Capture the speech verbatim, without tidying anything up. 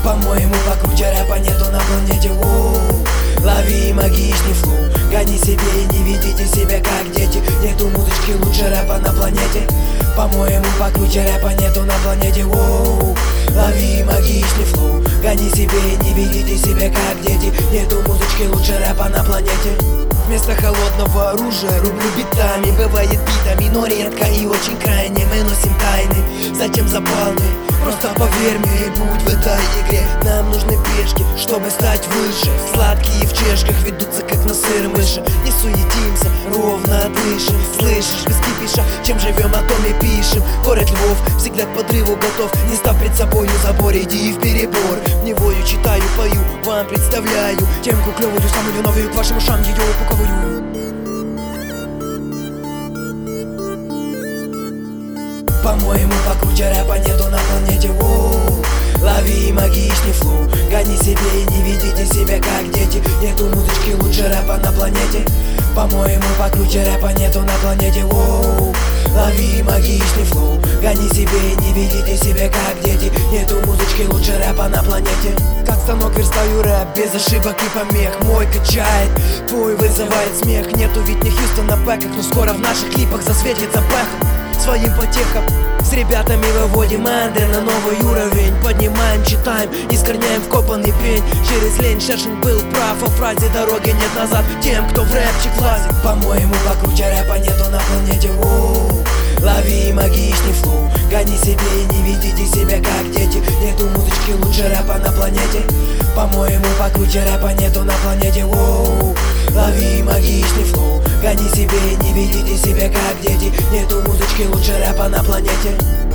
По-моему, покруче рэпа нету на планете. Воу. Лови магичный флоу, гони себе и не ведите себя как дети. Нету музычки лучше рэпа на планете. По-моему, покруче рэпа нету на планете. Воу. Лови магичный флоу, гони себе и не ведите себя как дети. Нету музычки лучше рэпа на планете. Вместо холодного оружия рублю битами. Бывает битами, но редко и очень крайне. Мы носим тайны, зачем запалы? Просто поверь мне и будь в этой игре. Нам нужны пешки, чтобы стать выше. Сладкие в чешках ведутся как на сыр мыши. Не суетимся, ровно дышим. Слышишь, без кипиша, чем живем, о том и пишем. Город Львов всегда к подрыву готов. Не став пред собою забор, иди в перебор. Невою читаю, пою, вам представляю темку клевую, самую новую, к вашим ушам ее упаковываю. По-моему, покруче рэпа нету на планете. Воу. Лови магичный флоу, гони себе и не ведите себя как дети. Нету музычки лучше рэпа на планете. По-моему, покруче рэпа нету на планете. Воу. Лови магичный флоу, гони себе и не ведите себя как дети. Нету музычки лучше рэпа на планете. Как станок верстаю рэп, без ошибок и помех. Мой качает, твой вызывает смех. Нету ведь не Хьюстон на бэках, но скоро в наших клипах засветится пэхом. Своим потехам с ребятами выводим энды на новый уровень. Поднимаем, читаем, искорняем вкопанный пень. Через лень Шершень был прав о фразе «дороги нет назад тем, кто в рэпчик влазит». По-моему, покруче рэпа нету на планете. Воу. Лови магичный флоу, гони себе и не ведите себя как дети. Нету музычки лучше рэпа на планете. По-моему, покруче рэпа нету на планете. Воу. Лови магичный флоу, гони себе и не ведите себя как дети. Нету музычки лучше рэпа на планете.